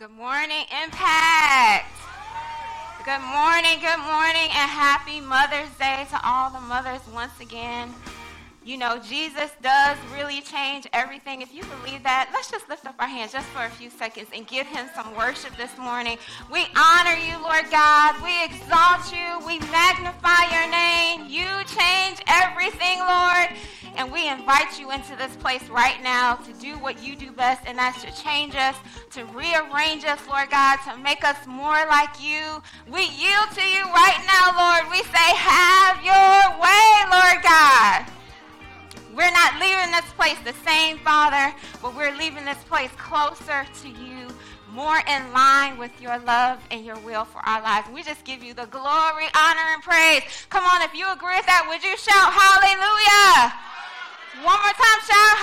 Good morning, Impact. Good morning, and happy Mother's Day to all the mothers once again. You know, Jesus does really change everything. If you believe that, let's just lift up our hands just for a few seconds and give him some worship this morning. We honor you, Lord God. We exalt you. We magnify your name. You change everything, Lord. And we invite you into this place right now to do what you do best, and that's to change us, to rearrange us, Lord God, to make us more like you. We yield to you right now, Lord. We say, have your way, Lord God. We're not leaving this place the same, Father, but we're leaving this place closer to you, more in line with your love and your will for our lives. And we just give you the glory, honor, and praise. Come on, if you agree with that, would you shout hallelujah? One more time, shout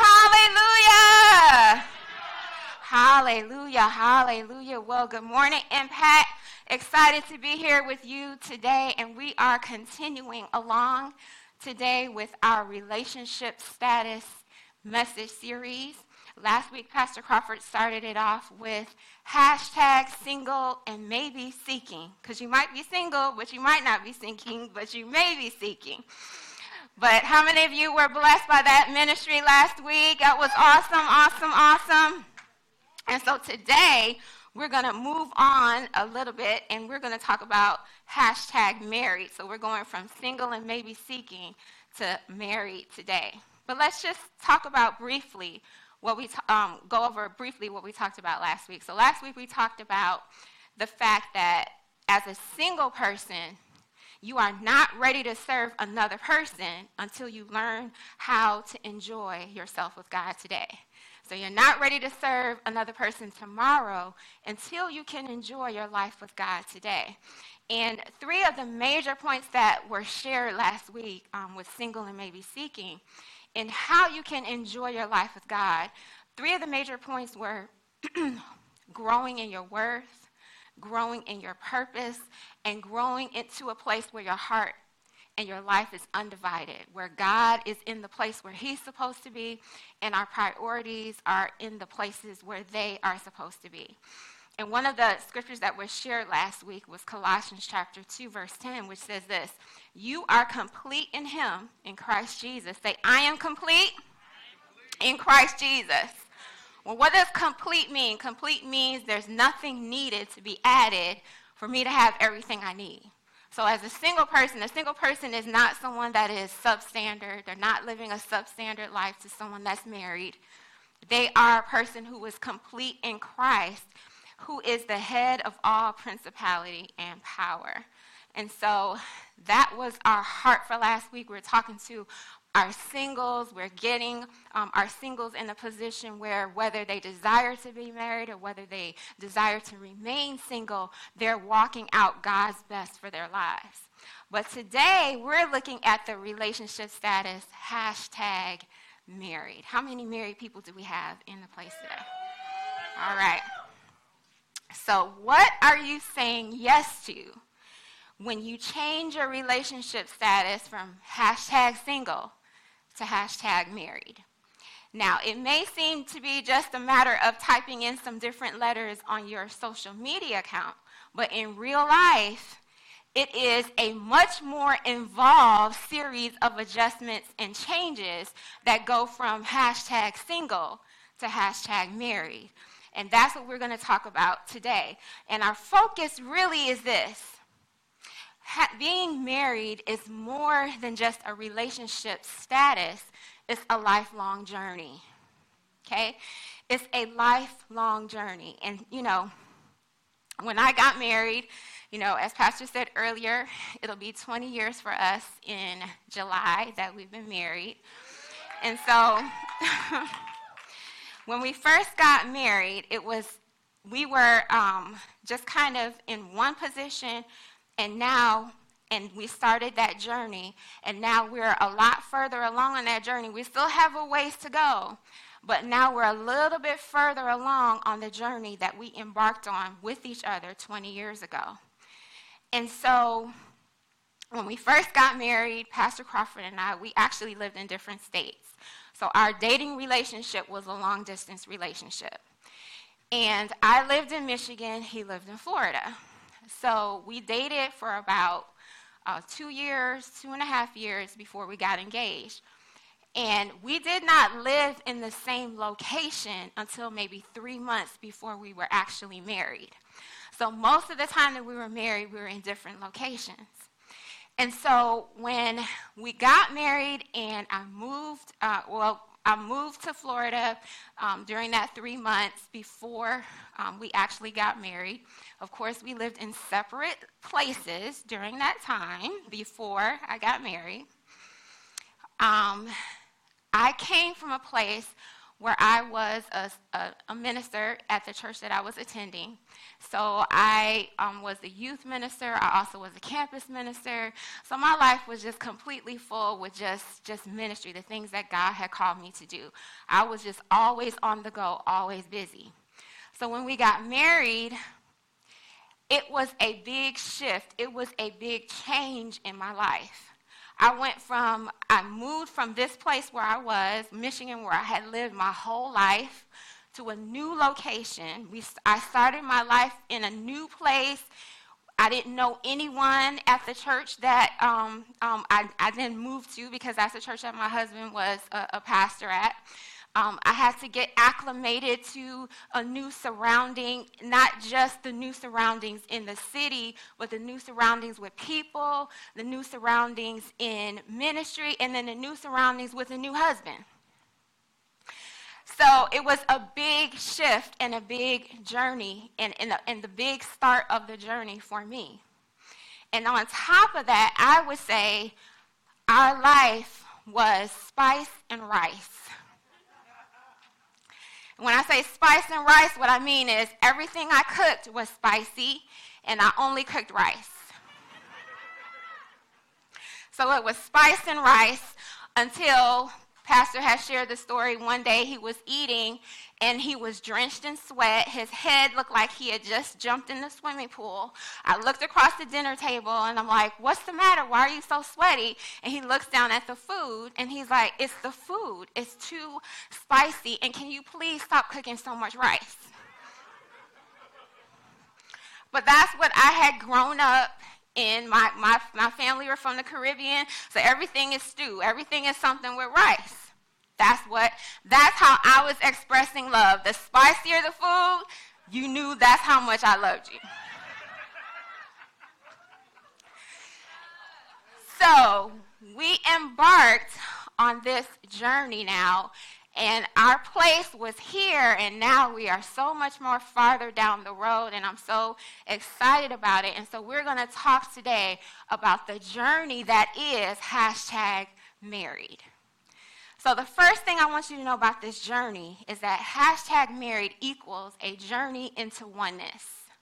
hallelujah. Hallelujah, hallelujah. Well, good morning, Impact. Excited to be here with you today, and we are continuing along today with our relationship status message series. Last week, Pastor Crawford started it off with hashtag single and maybe seeking, because you might be single, but you might not be seeking, but you may be seeking. But how many of you were blessed by that ministry last week? That was awesome. And so today, we're going to move on a little bit, and we're going to talk about hashtag married. So we're going from single and maybe seeking to married today. But let's just talk about briefly what we go over briefly what we talked about last week. So last week we talked about the fact that as a single person, you are not ready to serve another person until you learn how to enjoy yourself with God today. So you're not ready to serve another person tomorrow until you can enjoy your life with God today. And three of the major points that were shared last week with single and maybe seeking and how you can enjoy your life with God, three of the major points were growing in your worth, growing in your purpose, and growing into a place where your heart and your life is undivided, where God is in the place where he's supposed to be, and our priorities are in the places where they are supposed to be. And one of the scriptures that was shared last week was Colossians chapter 2, verse 10, which says this: you are complete in him, in Christ Jesus. Say, I am complete in Christ Jesus. Well, what does complete mean? Complete means there's nothing needed to be added for me to have everything I need. So as a single person is not someone that is substandard. They're not living a substandard life to someone that's married. They are a person who is complete in Christ, who is the head of all principality and power. And so that was our heart for last week. We were talking to our singles. We're getting our singles in a position where whether they desire to be married or whether they desire to remain single, they're walking out God's best for their lives. But today, we're looking at the relationship status, hashtag married. How many married people do we have in the place today? All right. So what are you saying yes to when you change your relationship status from hashtag single to hashtag married? Now, it may seem to be just a matter of typing in some different letters on your social media account, but in real life, it is a much more involved series of adjustments and changes that go from hashtag single to hashtag married. And that's what we're going to talk about today. And our focus really is this. Being married is more than just a relationship status. It's a lifelong journey, okay? It's a lifelong journey. And, you know, when I got married, you know, as Pastor said earlier, it'll be 20 years for us in July that we've been married. And so when we first got married, we were just kind of in one position. And we started that journey, and now we're a lot further along on that journey. We still have a ways to go, but now we're a little bit further along on the journey that we embarked on with each other 20 years ago. And so when we first got married, Pastor Crawford and I, we actually lived in different states. So our dating relationship was a long-distance relationship. And I lived in Michigan, he lived in Florida. So we dated for about 2 years, 2.5 years before we got engaged. And we did not live in the same location until maybe 3 months before we were actually married. So most of the time that we were married, we were in different locations. And so when we got married and I moved to Florida during that 3 months before we actually got married. Of course, we lived in separate places during that time before I got married. I came from a place where I was a minister at the church that I was attending. So I was a youth minister. I also was a campus minister. So my life was just completely full with just ministry, the things that God had called me to do. I was just always on the go, always busy. So when we got married, it was a big shift. It was a big change in my life. I moved from this place where I was, Michigan, where I had lived my whole life, to a new location. I started my life in a new place. I didn't know anyone at the church that I then moved to, because that's the church that my husband was a pastor at. I had to get acclimated to a new surrounding, not just the new surroundings in the city, but the new surroundings with people, the new surroundings in ministry, and then the new surroundings with a new husband. So it was a big shift and a big journey, and the big start of the journey for me. And on top of that, I would say our life was spice and rice. When I say spice and rice, what I mean is everything I cooked was spicy, and I only cooked rice. So it was spice and rice until Pastor has shared the story. One day he was eating, and he was drenched in sweat. His head looked like he had just jumped in the swimming pool. I looked across the dinner table, and I'm like, "What's the matter? Why are you so sweaty?" And he looks down at the food, and he's like, "It's the food. It's too spicy, and can you please stop cooking so much rice?" But that's what I had grown up in. My family were from the Caribbean, so everything is stew. Everything is something with rice. That's how I was expressing love. The spicier the food, you knew that's how much I loved you. So we embarked on this journey now, and our place was here, and now we are so much more farther down the road, and I'm so excited about it. And so we're going to talk today about the journey that is #married. So the first thing I want you to know about this journey is that #married equals a journey into oneness.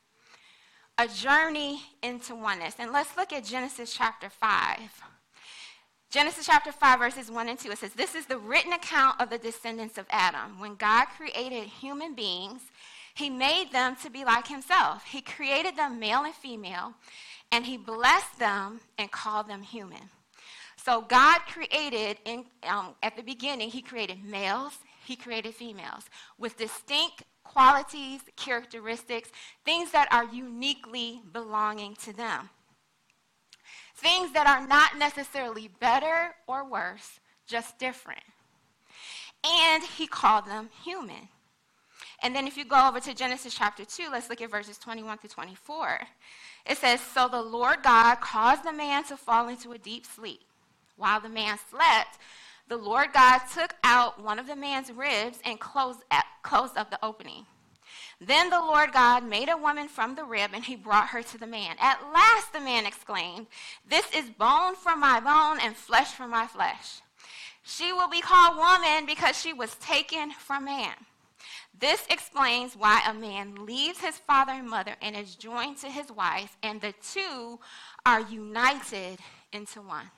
A journey into oneness. And let's look at Genesis chapter 5. Genesis chapter 5, verses 1 and 2. It says, "This is the written account of the descendants of Adam. When God created human beings, he made them to be like himself. He created them male and female, and he blessed them and called them human." So God created, at the beginning, he created males, he created females with distinct qualities, characteristics, things that are uniquely belonging to them. Things that are not necessarily better or worse, just different. And he called them human. And then if you go over to Genesis chapter 2, let's look at verses 21 through 24. It says, "So the Lord God caused the man to fall into a deep sleep. While the man slept, the Lord God took out one of the man's ribs and closed up the opening. Then the Lord God made a woman from the rib, and he brought her to the man. At last the man exclaimed, 'This is bone from my bone and flesh from my flesh. She will be called woman because she was taken from man.' This explains why a man leaves his father and mother and is joined to his wife, and the two are united into one."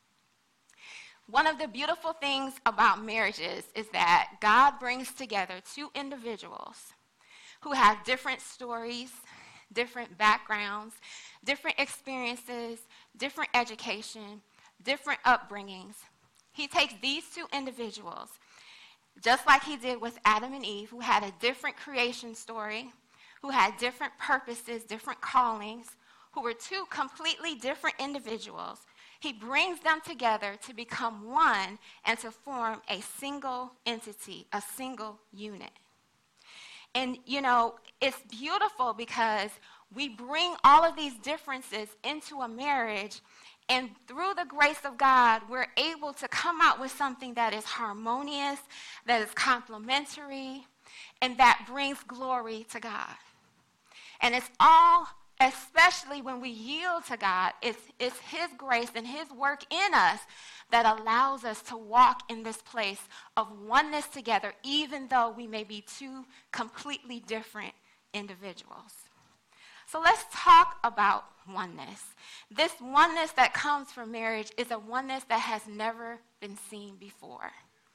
One of the beautiful things about marriages is that God brings together two individuals who have different stories, different backgrounds, different experiences, different education, different upbringings. He takes these two individuals, just like he did with Adam and Eve, who had a different creation story, who had different purposes, different callings, who were two completely different individuals. He brings them together to become one and to form a single entity, a single unit. And, it's beautiful because we bring all of these differences into a marriage, and through the grace of God, we're able to come out with something that is harmonious, that is complementary, and that brings glory to God. And it's all, especially when we yield to God, it's his grace and his work in us that allows us to walk in this place of oneness together, even though we may be two completely different individuals. So let's talk about oneness. This oneness that comes from marriage is a oneness that has never been seen before.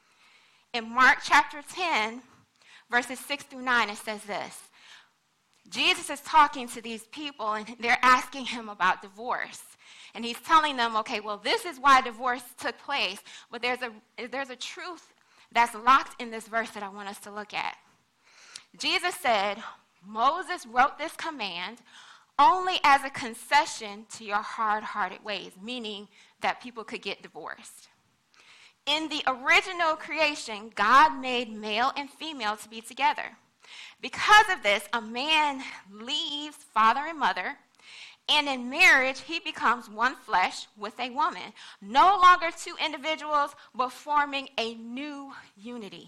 In Mark chapter 10, verses 6 through 9, it says this. Jesus is talking to these people, and they're asking him about divorce. And he's telling them, okay, well, this is why divorce took place. But there's a truth that's locked in this verse that I want us to look at. Jesus said, Moses wrote this command only as a concession to your hard-hearted ways, meaning that people could get divorced. In the original creation, God made male and female to be together. Because of this, a man leaves father and mother, and in marriage, he becomes one flesh with a woman. No longer two individuals, but forming a new unity,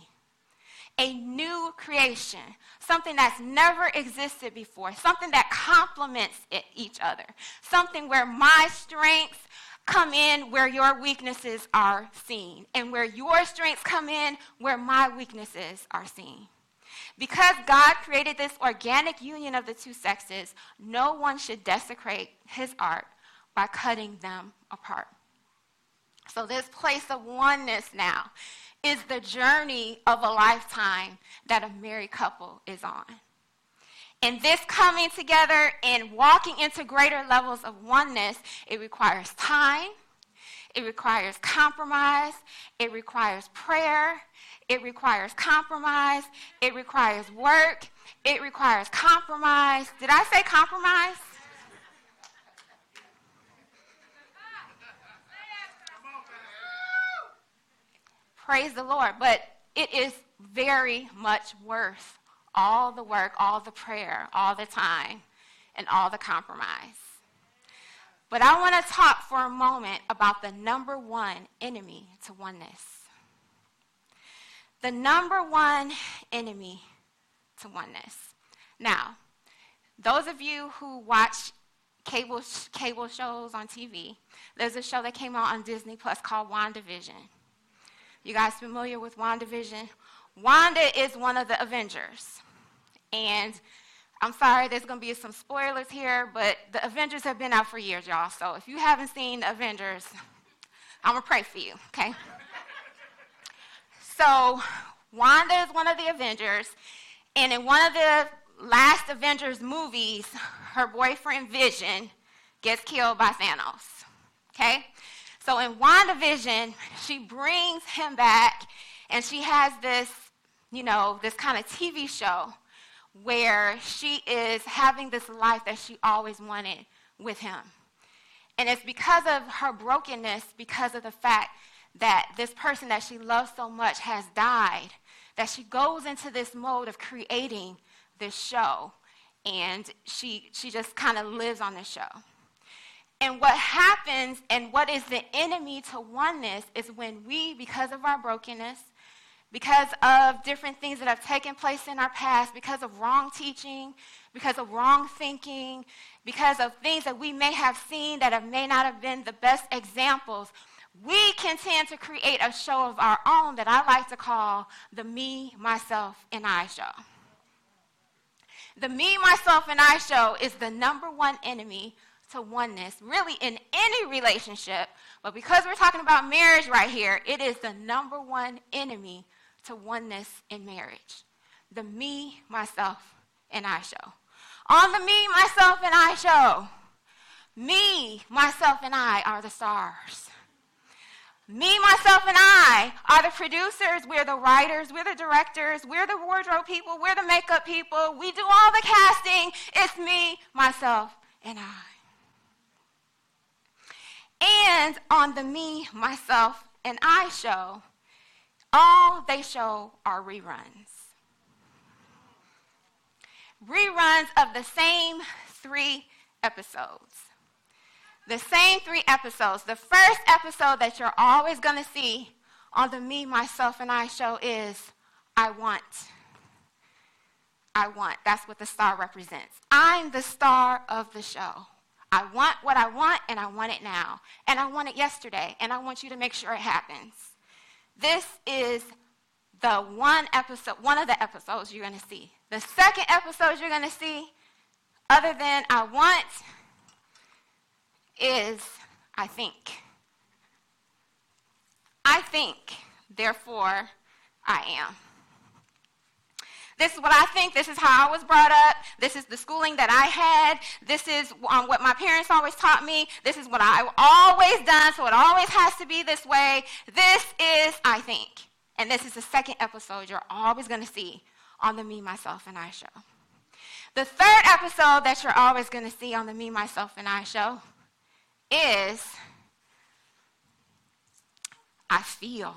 a new creation, something that's never existed before, something that complements each other, something where my strengths come in where your weaknesses are seen, and where your strengths come in where my weaknesses are seen. Because God created this organic union of the two sexes, no one should desecrate his art by cutting them apart. So this place of oneness now is the journey of a lifetime that a married couple is on. And this coming together and walking into greater levels of oneness, it requires time, it requires compromise, it requires prayer, it requires compromise, it requires work, it requires compromise. Did I say compromise? Praise the Lord. But it is very much worth all the work, all the prayer, all the time, and all the compromise. But I want to talk for a moment about the number one enemy to oneness. The number one enemy to oneness. Now, those of you who watch cable shows on TV, there's a show that came out on Disney Plus called WandaVision. You guys familiar with WandaVision? Wanda is one of the Avengers. And I'm sorry, there's going to be some spoilers here, but the Avengers have been out for years, y'all. So if you haven't seen the Avengers, I'm going to pray for you, okay? So Wanda is one of the Avengers, and in one of the last Avengers movies, her boyfriend Vision gets killed by Thanos, okay? So in WandaVision, she brings him back, and she has this, this kind of TV show where she is having this life that she always wanted with him. And it's because of her brokenness, because of the fact that this person that she loves so much has died, that she goes into this mode of creating this show, and she just kind of lives on the show. And what happens, and what is the enemy to oneness, is when we, because of our brokenness, because of different things that have taken place in our past, because of wrong teaching, because of wrong thinking, because of things that we may have seen that may not have been the best examples, we can tend to create a show of our own that I like to call the me, myself, and I show. The me, myself, and I show is the number one enemy to oneness, really in any relationship, but because we're talking about marriage right here, it is the number one enemy to oneness in marriage. The me, myself, and I show. On the me, myself, and I show, me, myself, and I are the stars. Me, myself, and I are the producers. We're the writers. We're the directors. We're the wardrobe people. We're the makeup people. We do all the casting. It's me, myself, and I. And on the Me, Myself, and I show, all they show are reruns. Reruns of the same 3 episodes. The same 3 episodes. The first episode that you're always going to see on the Me, Myself, and I show is I want. I want. That's what the star represents. I'm the star of the show. I want what I want, and I want it now. And I want it yesterday, and I want you to make sure it happens. This is the one of the episodes you're going to see. The second episode you're going to see, other than I want, is I think. I think, therefore I am. This is what I think. This is how I was brought up. This is the schooling that I had. This is what my parents always taught me. This is what I've always done, so it always has to be this way. This is I think. And this is the second episode you're always going to see on the Me, Myself, and I show. The third episode that you're always going to see on the Me, Myself, and I show is I feel.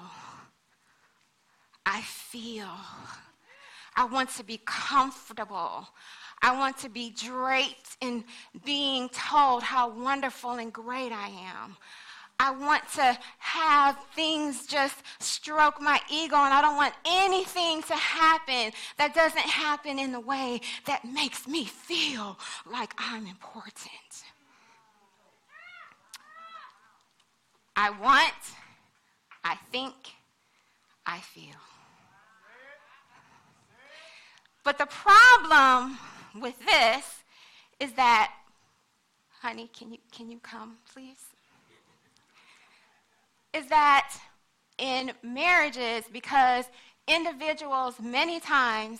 I feel. I want to be comfortable. I want to be draped in being told how wonderful and great I am. I want to have things just stroke my ego, and I don't want anything to happen that doesn't happen in the way that makes me feel like I'm important. I want, I think, I feel. But the problem with this is that, honey, can you come, please? Is that in marriages, because individuals many times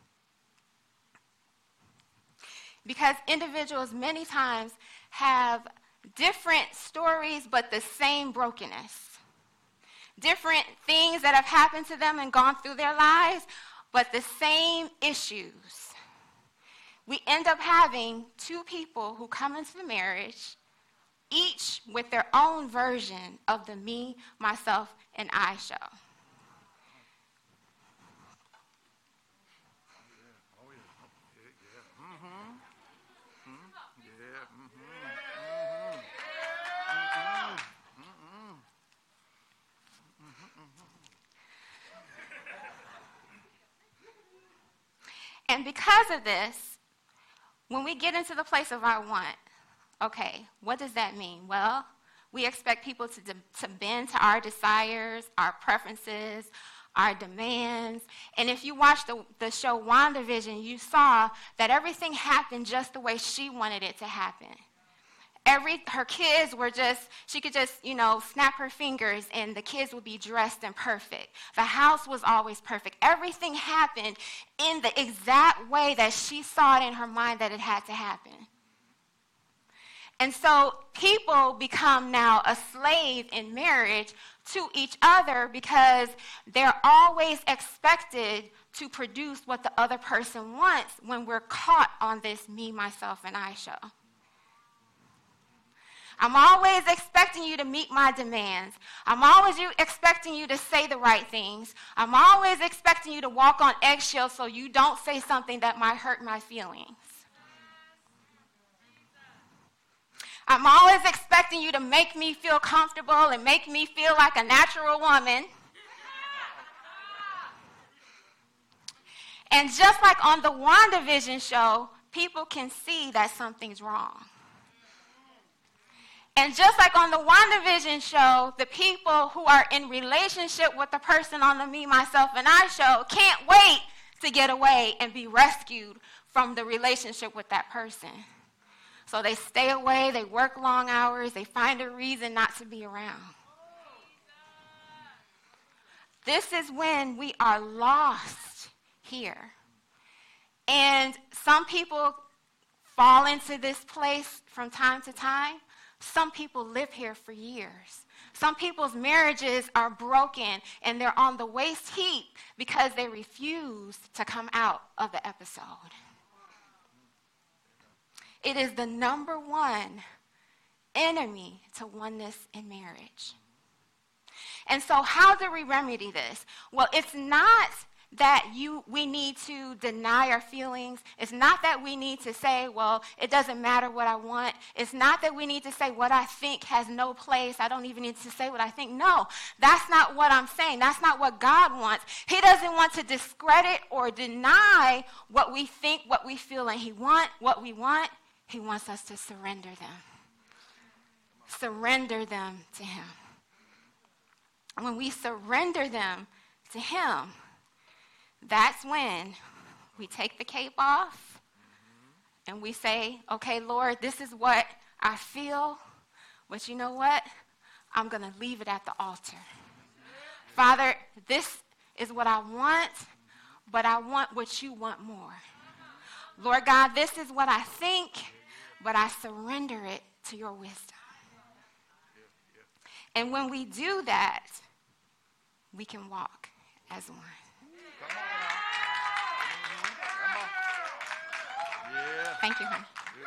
have different stories but the same brokenness. Different things that have happened to them and gone through their lives, but the same issues. We end up having 2 people who come into the marriage, each with their own version of the Me, Myself, and I show. And because of this, when we get into the place of I want, okay, what does that mean? Well, we expect people to bend to our desires, our preferences, our demands. And if you watched the show WandaVision, you saw that everything happened just the way she wanted it to happen. Her kids were she could just, snap her fingers and the kids would be dressed and perfect. The house was always perfect. Everything happened in the exact way that she saw it in her mind that it had to happen. And so people become now a slave in marriage to each other because they're always expected to produce what the other person wants when we're caught on this Me, Myself, and I show. I'm always expecting you to meet my demands. I'm always expecting you to say the right things. I'm always expecting you to walk on eggshells so you don't say something that might hurt my feelings. I'm always expecting you to make me feel comfortable and make me feel like a natural woman. And just like on the WandaVision show, people can see that something's wrong. And just like on the WandaVision show, the people who are in relationship with the person on the Me, Myself, and I show can't wait to get away and be rescued from the relationship with that person. So they stay away, they work long hours, they find a reason not to be around. This is when we are lost here. And some people fall into this place from time to time. Some people live here for years. Some people's marriages are broken and they're on the waste heap because they refuse to come out of the episode. It is the number one enemy to oneness in marriage. And so how do we remedy this? Well, it's not that we need to deny our feelings. It's not that we need to say, well, it doesn't matter what I want. It's not that we need to say what I think has no place. I don't even need to say what I think. No, that's not what I'm saying. That's not what God wants. He doesn't want to discredit or deny what we think, what we feel, and what we want. He wants us to surrender them. Surrender them to him. When we surrender them to him, that's when we take the cape off and we say, okay, Lord, this is what I feel, but you know what? I'm going to leave it at the altar. Father, this is what I want, but I want what you want more. Lord God, this is what I think, but I surrender it to your wisdom. And when we do that, we can walk as one. Thank you, honey.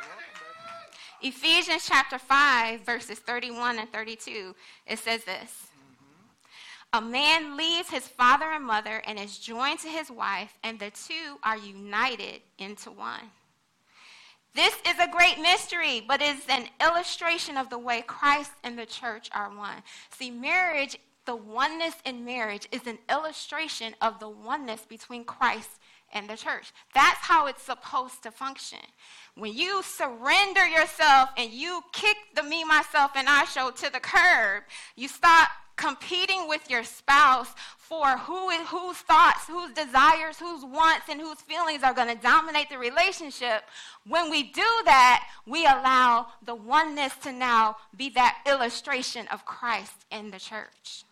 Ephesians chapter 5, verses 31 and 32, it says this. A man leaves his father and mother and is joined to his wife, and the two are united into one. This is a great mystery, but is an illustration of the way Christ and the church are one. See, marriage, the oneness in marriage is an illustration of the oneness between Christ and the church. That's how it's supposed to function. When you surrender yourself and you kick the me, myself, and I show to the curb, you stop competing with your spouse for whose thoughts, whose desires, whose wants, and whose feelings are going to dominate the relationship. When we do that, we allow the oneness to now be that illustration of Christ in the church.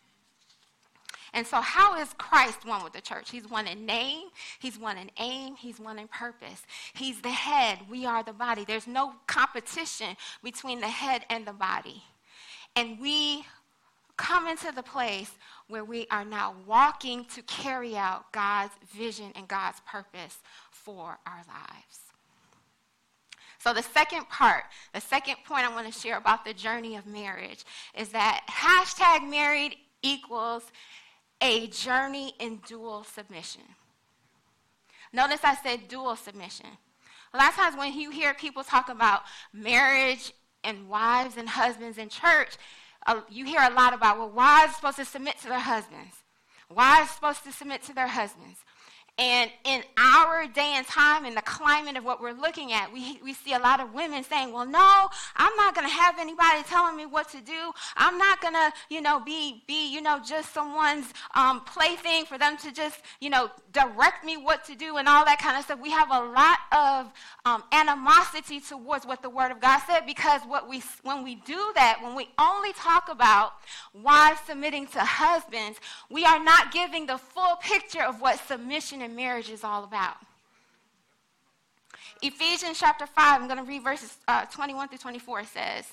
And so how is Christ one with the church? He's one in name, he's one in aim, he's one in purpose. He's the head, we are the body. There's no competition between the head and the body. And we come into the place where we are now walking to carry out God's vision and God's purpose for our lives. So the second point I want to share about the journey of marriage is that #married equals a journey in dual submission. Notice I said dual submission. A lot of times when you hear people talk about marriage and wives and husbands in church, you hear a lot about, well, wives are supposed to submit to their husbands. Wives are supposed to submit to their husbands. And in our day and time, in the climate of what we're looking at, we see a lot of women saying, well, no, I'm not going to have anybody telling me what to do. I'm not going to, be just someone's plaything for them to just, direct me what to do and all that kind of stuff. We have a lot of animosity towards what the Word of God said, because when we do that, when we only talk about wives submitting to husbands, we are not giving the full picture of what submission in marriage is all about. Ephesians chapter 5, I'm going to read verses 21 through 24, says,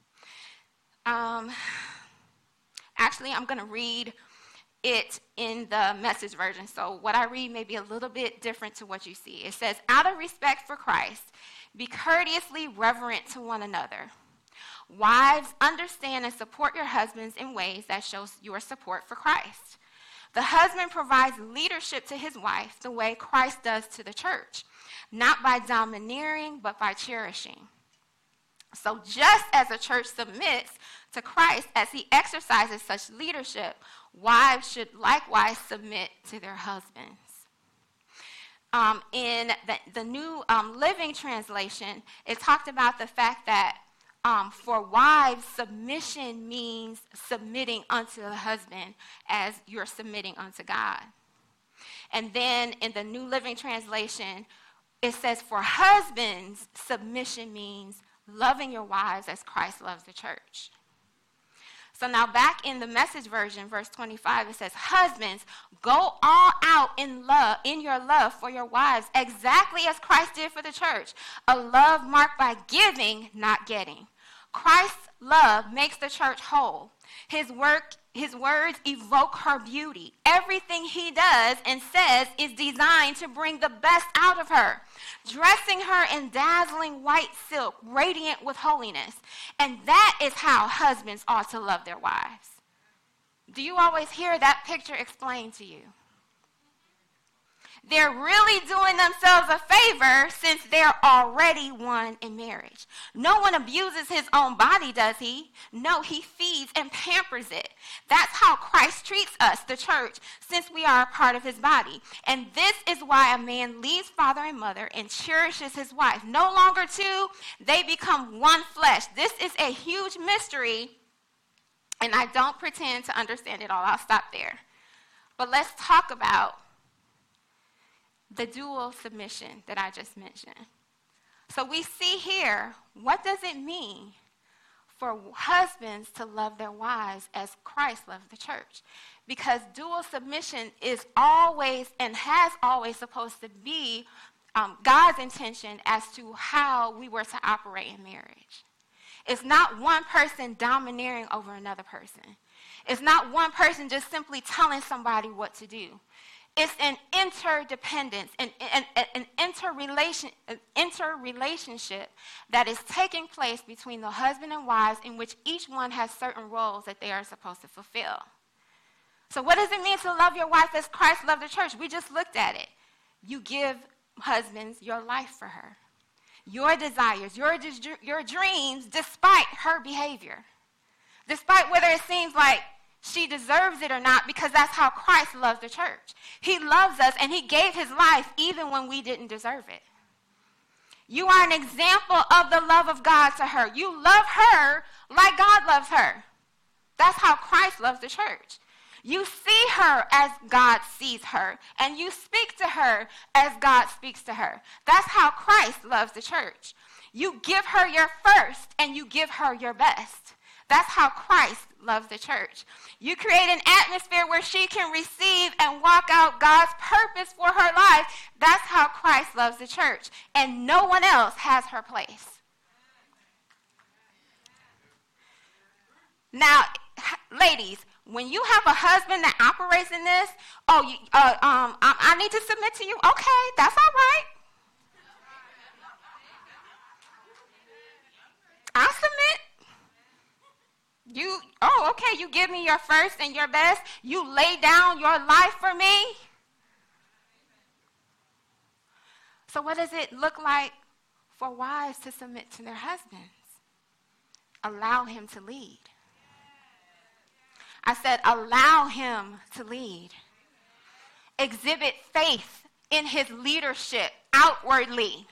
actually, I'm going to read it in the Message version. So what I read may be a little bit different to what you see. It says, out of respect for Christ, be courteously reverent to one another. Wives, understand and support your husbands in ways that shows your support for Christ. The husband provides leadership to his wife the way Christ does to the church, not by domineering, but by cherishing. So just as the church submits to Christ as he exercises such leadership, wives should likewise submit to their husbands. In the New Living Translation, it talked about the fact that for wives, submission means submitting unto the husband as you're submitting unto God. And then in the New Living Translation, it says for husbands, submission means loving your wives as Christ loves the church. So now back in the Message version, verse 25, it says, husbands, go all out in love, in your love for your wives, exactly as Christ did for the church. A love marked by giving, not getting. Christ's love makes the church whole. His words evoke her beauty. Everything he does and says is designed to bring the best out of her, dressing her in dazzling white silk, radiant with holiness. And that is how husbands ought to love their wives. Do you always hear that picture explained to you? They're really doing themselves a favor since they're already one in marriage. No one abuses his own body, does he? No, he feeds and pampers it. That's how Christ treats us, the church, since we are a part of his body. And this is why a man leaves father and mother and cherishes his wife. No longer two, they become one flesh. This is a huge mystery, and I don't pretend to understand it all. I'll stop there. But let's talk about the dual submission that I just mentioned. So we see here, what does it mean for husbands to love their wives as Christ loved the church? Because dual submission is always and has always supposed to be God's intention as to how we were to operate in marriage. It's not one person domineering over another person. It's not one person just simply telling somebody what to do. It's an interdependence, an interrelationship that is taking place between the husband and wives, in which each one has certain roles that they are supposed to fulfill. So what does it mean to love your wife as Christ loved the church? We just looked at it. You give husbands your life for her, your desires, your dreams, despite her behavior, despite whether it seems like she deserves it or not, because that's how Christ loves the church. He loves us, and he gave his life even when we didn't deserve it. You are an example of the love of God to her. You love her like God loves her. That's how Christ loves the church. You see her as God sees her, and you speak to her as God speaks to her. That's how Christ loves the church. You give her your first, and you give her your best. That's how Christ loves the church. You create an atmosphere where she can receive and walk out God's purpose for her life. That's how Christ loves the church. And no one else has her place. Now, ladies, when you have a husband that operates in this, I need to submit to you. Okay, that's all right. I'll submit. You give me your first and your best. You lay down your life for me. So what does it look like for wives to submit to their husbands? Allow him to lead. I said, allow him to lead. Exhibit faith in his leadership outwardly.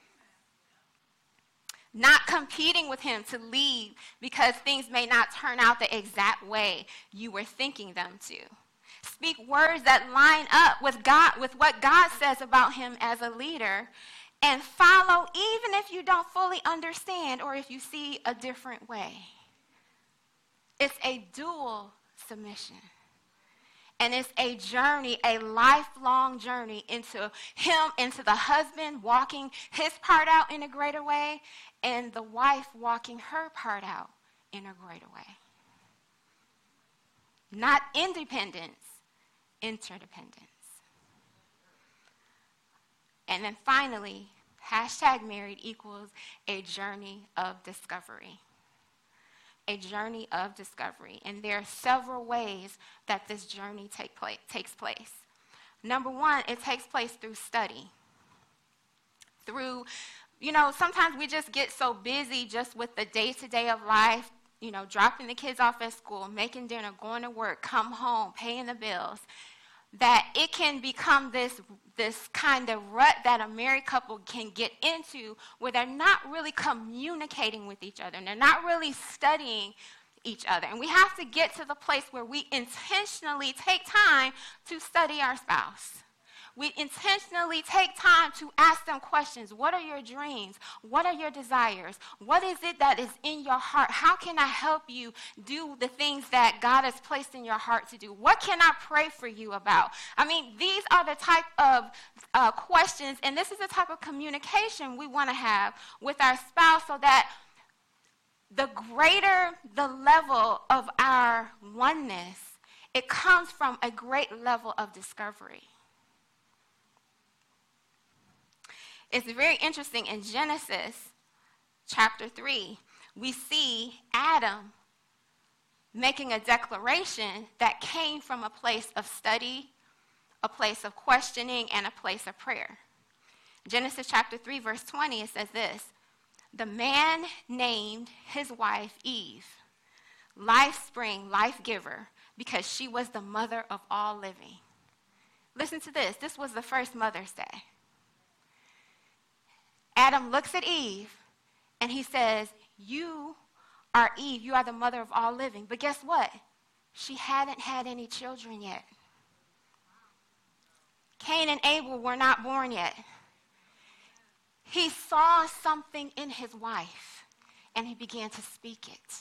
Not competing with him to lead because things may not turn out the exact way you were thinking them to. Speak words that line up with God, with what God says about him as a leader, and follow even if you don't fully understand or if you see a different way. It's a dual submission. And it's a journey, a lifelong journey into the husband walking his part out in a greater way, and the wife walking her part out in a greater way. Not independence, interdependence. And then finally, #married equals a journey of discovery. A journey of discovery. And there are several ways that this journey takes place. Number one, it takes place through study. Sometimes we just get so busy just with the day-to-day of life, dropping the kids off at school, making dinner, going to work, come home, paying the bills, that it can become this kind of rut that a married couple can get into where they're not really communicating with each other and they're not really studying each other. And we have to get to the place where we intentionally take time to study our spouse. We intentionally take time to ask them questions. What are your dreams? What are your desires? What is it that is in your heart? How can I help you do the things that God has placed in your heart to do? What can I pray for you about? These are the type of questions, and this is the type of communication we want to have with our spouse so that the greater the level of our oneness, it comes from a great level of discovery. It's very interesting. In Genesis chapter 3, we see Adam making a declaration that came from a place of study, a place of questioning, and a place of prayer. Genesis chapter 3, verse 20, it says this: the man named his wife Eve, life spring, life giver, because she was the mother of all living. Listen to this. This was the first Mother's Day. Adam looks at Eve and he says, you are Eve. You are the mother of all living. But guess what? She hadn't had any children yet. Cain and Abel were not born yet. He saw something in his wife, and he began to speak it.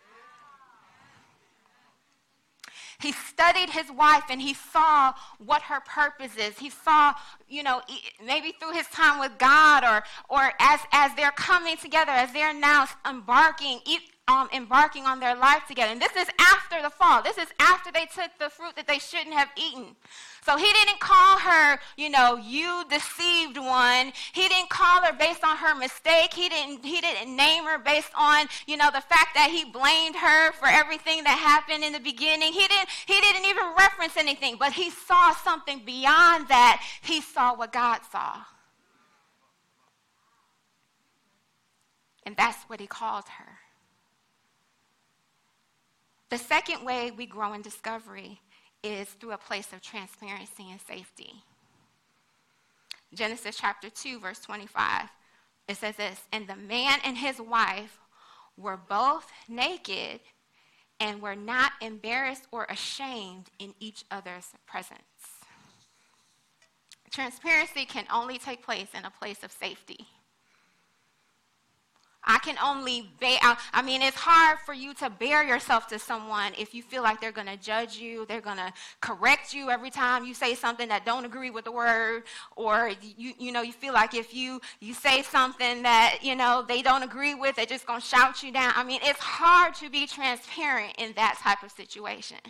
He studied his wife, and he saw what her purpose is. He saw, maybe through his time with God, or as they're coming together, as they're now embarking on their life together. And this is after the fall. This is after they took the fruit that they shouldn't have eaten. So he didn't call her, you deceived one. He didn't call her based on her mistake. He didn't name her based on, the fact that he blamed her for everything that happened in the beginning. He didn't even reference anything, but he saw something beyond that. He saw what God saw. And that's what he called her. The second way we grow in discovery is through a place of transparency and safety. Genesis chapter 2, verse 25, it says this: and the man and his wife were both naked and were not embarrassed or ashamed in each other's presence. Transparency can only take place in a place of safety. It's hard for you to bear yourself to someone if you feel like they're going to judge you, they're going to correct you every time you say something that don't agree with the word, or you feel like if you say something that, they don't agree with, they're just going to shout you down. It's hard to be transparent in that type of situation.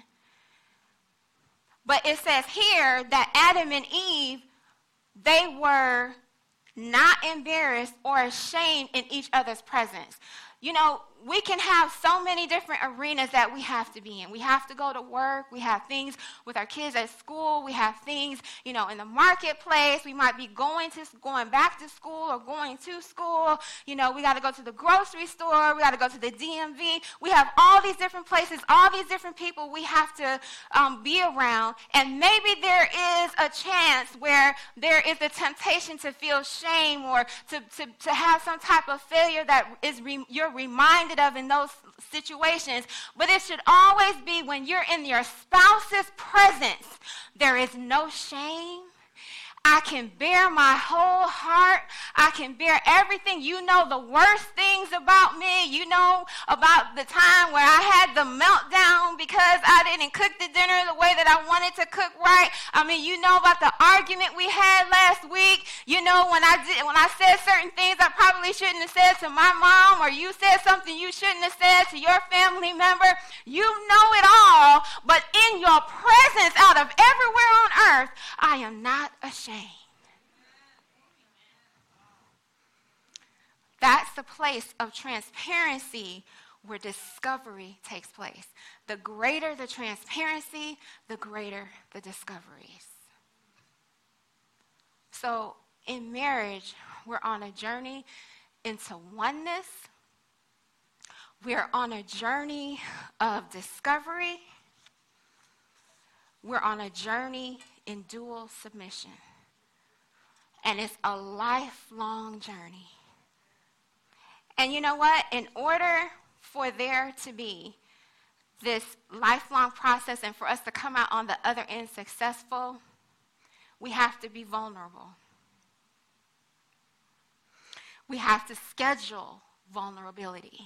But it says here that Adam and Eve, they were not embarrassed or ashamed in each other's presence. We can have so many different arenas that we have to be in. We have to go to work. We have things with our kids at school. We have things, in the marketplace. We might be going back to school or going to school. We got to go to the grocery store. We got to go to the DMV. We have all these different places, all these different people we have to be around. And maybe there is a chance where there is a temptation to feel shame or to have some type of failure that is you're reminded of in those situations. But it should always be when you're in your spouse's presence, there is no shame. I can bear my whole heart. I can bear everything. The worst things about me. About the time where I had the meltdown because I didn't cook the dinner the way that I wanted to cook right. About the argument we had last week. When I said certain things I probably shouldn't have said to my mom, or you said something you shouldn't have said to your family member. You know it all, but in your presence, out of everywhere on earth, I am not ashamed. That's the place of transparency where discovery takes place. The greater the transparency, the greater the discoveries. So in marriage, we're on a journey into oneness. We're on a journey of discovery. We're on a journey in dual submission. And it's a lifelong journey. And you know what? In order for there to be this lifelong process and for us to come out on the other end successful, we have to be vulnerable. We have to schedule vulnerability.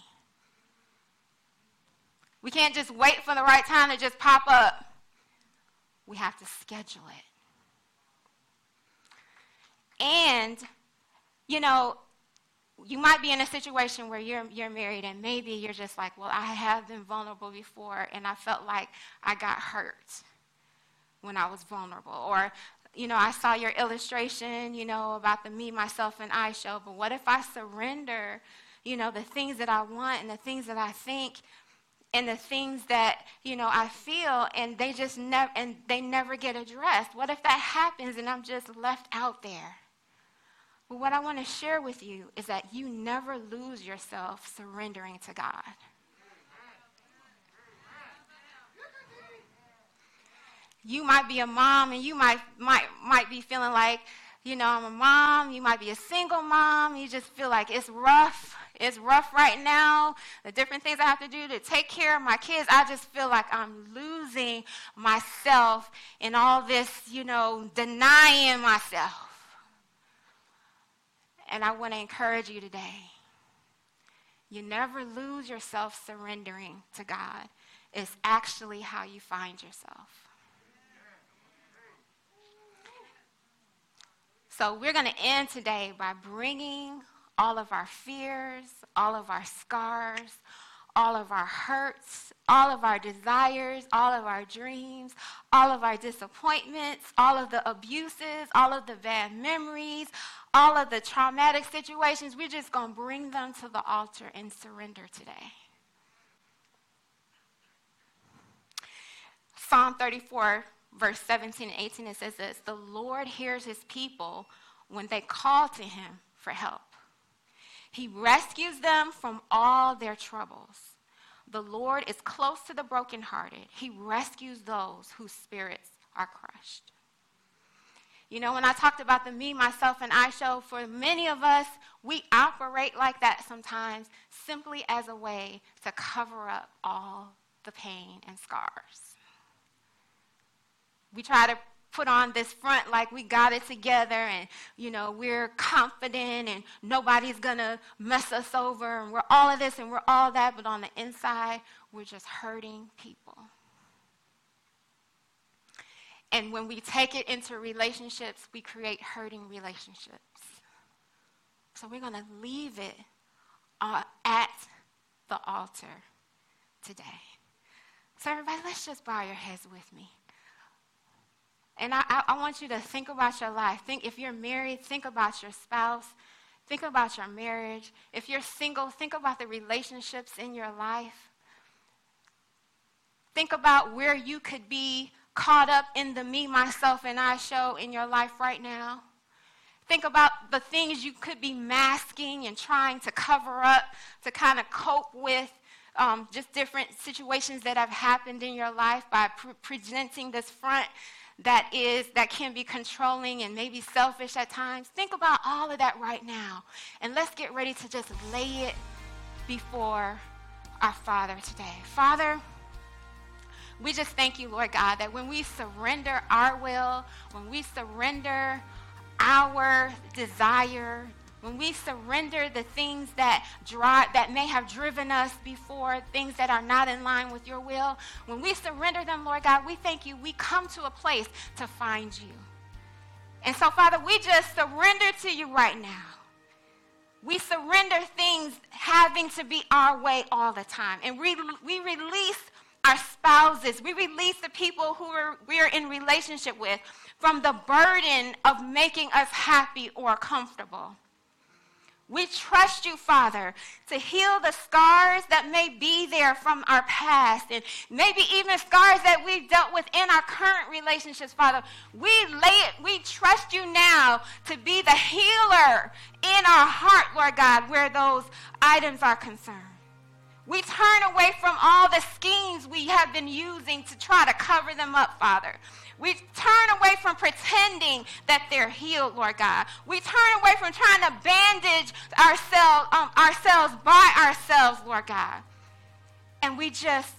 We can't just wait for the right time to just pop up. We have to schedule it. And, You might be in a situation where you're married and maybe you're just like, well, I have been vulnerable before and I felt like I got hurt when I was vulnerable. Or, I saw your illustration, about the me, myself, and I show, but what if I surrender, the things that I want and the things that I think and the things that, I feel, and they just never get addressed? What if that happens and I'm just left out there? But what I want to share with you is that you never lose yourself surrendering to God. You might be a mom and you might be feeling like, I'm a mom. You might be a single mom. You just feel like it's rough. It's rough right now. The different things I have to do to take care of my kids. I just feel like I'm losing myself in all this, denying myself. And I want to encourage you today. You never lose yourself surrendering to God. It's actually how you find yourself. So we're going to end today by bringing all of our fears, all of our scars, all of our hurts, all of our desires, all of our dreams, all of our disappointments, all of the abuses, all of the bad memories, all of the traumatic situations. We're just going to bring them to the altar and surrender today. Psalm 34, verse 17 and 18, it says this: the Lord hears his people when they call to him for help. He rescues them from all their troubles. The Lord is close to the brokenhearted. He rescues those whose spirits are crushed. When I talked about the me, myself, and I show, for many of us, we operate like that sometimes simply as a way to cover up all the pain and scars. We try to put on this front like we got it together and, we're confident and nobody's going to mess us over and we're all of this and we're all that, but on the inside, we're just hurting people. And when we take it into relationships, we create hurting relationships. So we're going to leave it at the altar today. So everybody, let's just bow your heads with me. And I want you to think about your life. If you're married, think about your spouse. Think about your marriage. If you're single, think about the relationships in your life. Think about where you could be caught up in the me, myself, and I show in your life right now. Think about the things you could be masking and trying to cover up to kind of cope with just different situations that have happened in your life by presenting this front that can be controlling and maybe selfish at times. Think about all of that right now. And let's get ready to just lay it before our Father today. Father, we just thank you, Lord God, that when we surrender our will, when we surrender our desire, when we surrender the things that may have driven us before, things that are not in line with your will, when we surrender them, Lord God, we thank you. We come to a place to find you. And so, Father, we just surrender to you right now. We surrender things having to be our way all the time. And we release our spouses. We release the people who we are in relationship with from the burden of making us happy or comfortable. We trust you, Father, to heal the scars that may be there from our past and maybe even scars that we've dealt with in our current relationships, Father. We trust you now to be the healer in our heart, Lord God, where those items are concerned. We turn away from all the schemes we have been using to try to cover them up, Father. We turn away from pretending that they're healed, Lord God. We turn away from trying to bandage ourselves by ourselves, Lord God. And we just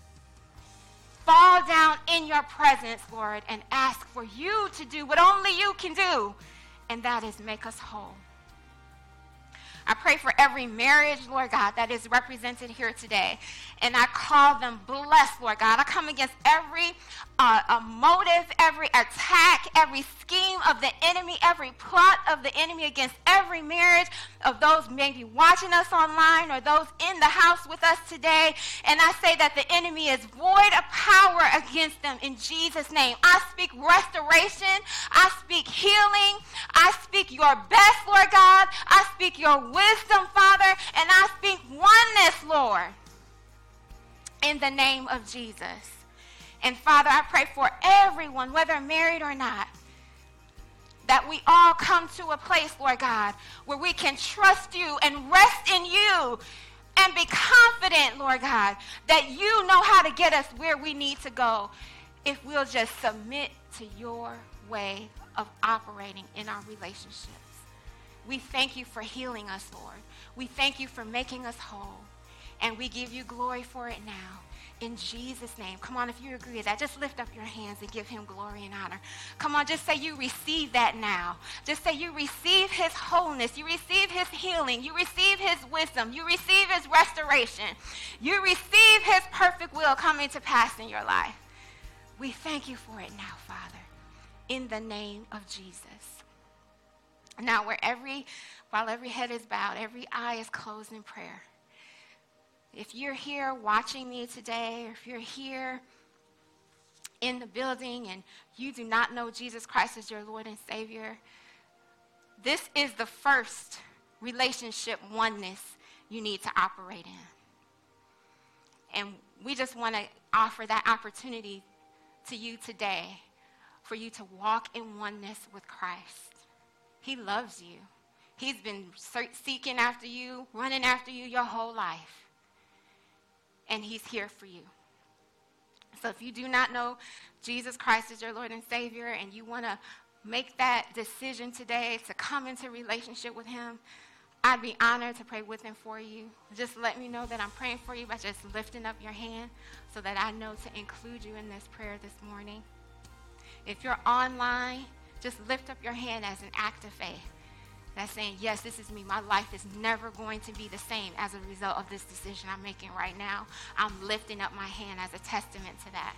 fall down in your presence, Lord, and ask for you to do what only you can do, and that is make us whole. I pray for every marriage, Lord God, that is represented here today. And I call them blessed, Lord God. I come against every motive, every attack, every scheme of the enemy, every plot of the enemy against every marriage of those maybe watching us online or those in the house with us today. And I say that the enemy is void of power against them in Jesus' name. I speak restoration. I speak healing. I speak your best, Lord God. I speak your wisdom, Father. And I speak oneness, Lord, in the name of Jesus. And Father, I pray for everyone, whether married or not, that we all come to a place, Lord God, where we can trust you and rest in you and be confident, Lord God, that you know how to get us where we need to go if we'll just submit to your way of operating in our relationships. We thank you for healing us, Lord. We thank you for making us whole. And we give you glory for it now. In Jesus' name. Come on, if you agree with that, just lift up your hands and give him glory and honor. Come on, just say you receive that now. Just say you receive his wholeness. You receive his healing. You receive his wisdom. You receive his restoration. You receive his perfect will coming to pass in your life. We thank you for it now, Father, in the name of Jesus. Now, while every head is bowed, every eye is closed in prayer. If you're here watching me today, or if you're here in the building and you do not know Jesus Christ as your Lord and Savior, this is the first relationship oneness you need to operate in. And we just want to offer that opportunity to you today for you to walk in oneness with Christ. He loves you. He's been seeking after you, running after you your whole life. And he's here for you. So if you do not know Jesus Christ as your Lord and Savior and you want to make that decision today to come into relationship with him, I'd be honored to pray with and for you. Just let me know that I'm praying for you by just lifting up your hand so that I know to include you in this prayer this morning. If you're online, just lift up your hand as an act of faith. That's saying, yes, this is me. My life is never going to be the same as a result of this decision I'm making right now. I'm lifting up my hand as a testament to that.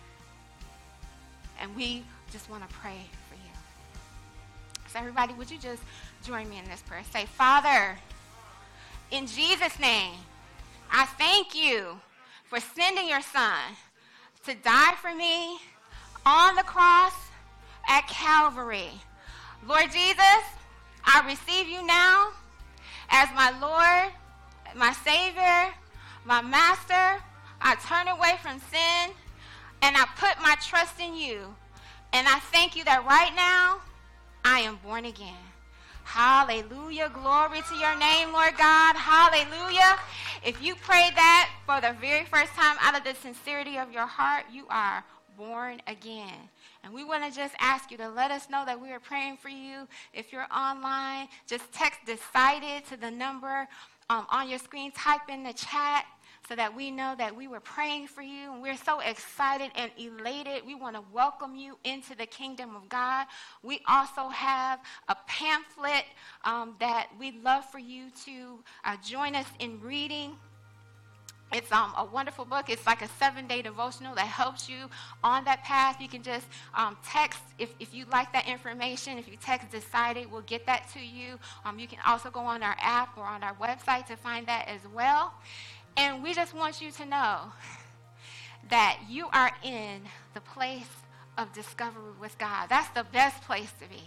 And we just want to pray for you. So everybody, would you just join me in this prayer? Say, Father, in Jesus' name, I thank you for sending your son to die for me on the cross at Calvary. Lord Jesus, I receive you now as my Lord, my Savior, my Master. I turn away from sin and I put my trust in you. And I thank you that right now I am born again. Hallelujah. Glory to your name, Lord God. Hallelujah. If you prayed that for the very first time out of the sincerity of your heart, you are born again. And we want to just ask you to let us know that we are praying for you. If you're online, just text DECIDED to the number on your screen. Type in the chat so that we know that we were praying for you. And we're so excited and elated. We want to welcome you into the kingdom of God. We also have a pamphlet that we'd love for you to join us in reading. It's a wonderful book. It's like a 7-day devotional that helps you on that path. You can just text if you like that information. If you text DECIDED, we'll get that to you. You can also go on our app or on our website to find that as well. And we just want you to know that you are in the place of discovery with God. That's the best place to be.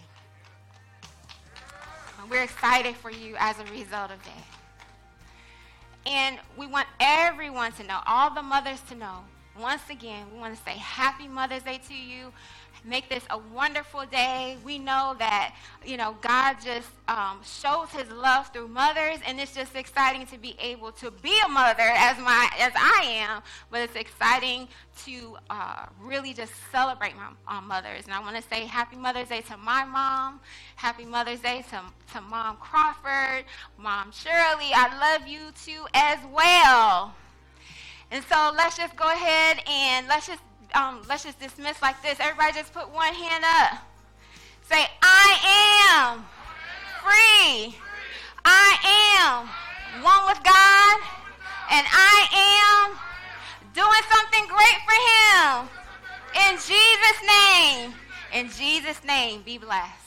We're excited for you as a result of that. And we want everyone to know, all the mothers to know, once again, we want to say Happy Mother's Day to you. Make this a wonderful day. We know that, God just shows his love through mothers, and it's just exciting to be able to be a mother as I am, but it's exciting to really just celebrate my mothers. And I want to say Happy Mother's Day to my mom. Happy Mother's Day to Mom Crawford, Mom Shirley. I love you too as well. And so let's just go ahead and let's just dismiss like this. Everybody just put one hand up. Say, I am free. I am one with God, and I am doing something great for him. In Jesus' name. In Jesus' name, be blessed.